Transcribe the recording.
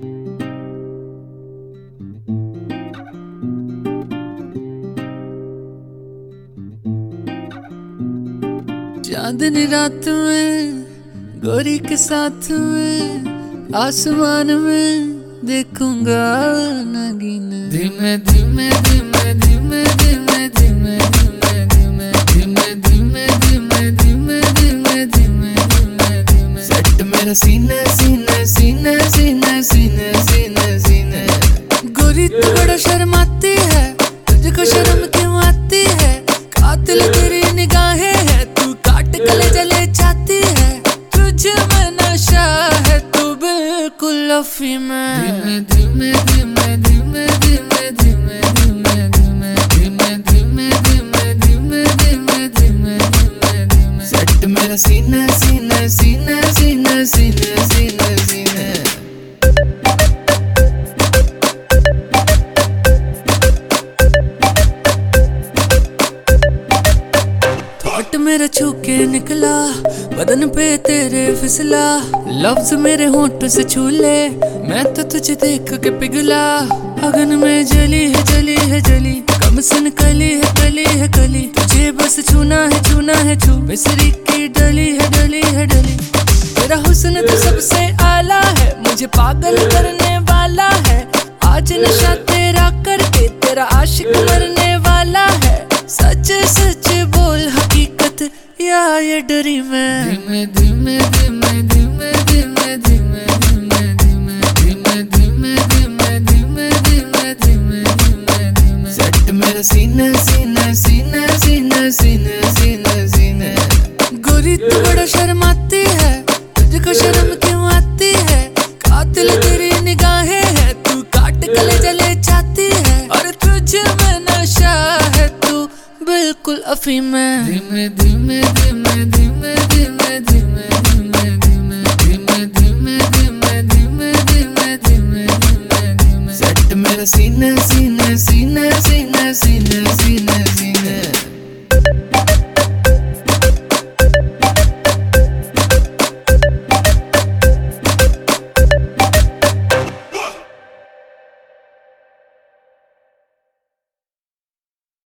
चांदनी रात में गोरी के साथ में आसमान में देखूंगा नगीना। धीमे धीमे धीमे धीमे धीमे धीमे धीमे धीमे धीमे धीमे धीमे धीमे धीमे धीमे धीमे सेट मेरा सीने सीने सीने सीने सीने सीने सीने। गोरी तू बड़ा शर्माती है, तुझको शर्म क्यों आती है? कातिल तेरी निगाहें है, तू काट गले जले जाती है। तुझे में नशा है, तू बिल्कुल अफीम है। धीमे धीमे धीमे धीमे धीमे धीमे धीमे धीमे धीमे धीमे धीमे धीमे धीमे धीमे धीमे धीमे सेट मेरा सीने सीने सीने सीने सीने सीने सीने। थॉट मेरा छू के निकला, बदन पे तेरे फिसला। लफ्ज मेरे होंठ से छू ले, मैं तो तुझे देख के पिघला। अगन में जली है जली है जली, कम सुन कली है कली है कली। तुझे बस छूना है छू, मिसरी की डली है डली है डली। तेरा हुस्न तो सबसे आला है, मुझे पागल करने वाला है। आज नशा तेरा करके तेरा आशिक मरने वाला है। सच सच बोल हकीकत या ये डरी मैं। धीमे धीमे धीमे धीमे धीमे धीमे धीमे धीमे धीमे धीमे धीमे धीमे धीमे धीमे धीमे धीमे सेट मेरा सीने सीने सीने सीने सीने सीने सीने। गोरी तू बड़ा शर्माती है, तुझको शर्म क्यों आती है? कातिल तेरी निगाहें है, तू काट गले जले जाती है। और तुझे में नशा है, तू बिल्कुल अफीम है। धीमे धीमे धीमे धीमे धीमे धीमे धीमे धीमे धीमे धीमे धीमे धीमे धीमे धीमे धीमे धीमे सेट मेरा सीने सीने सीने सीने सीने सीने सीने।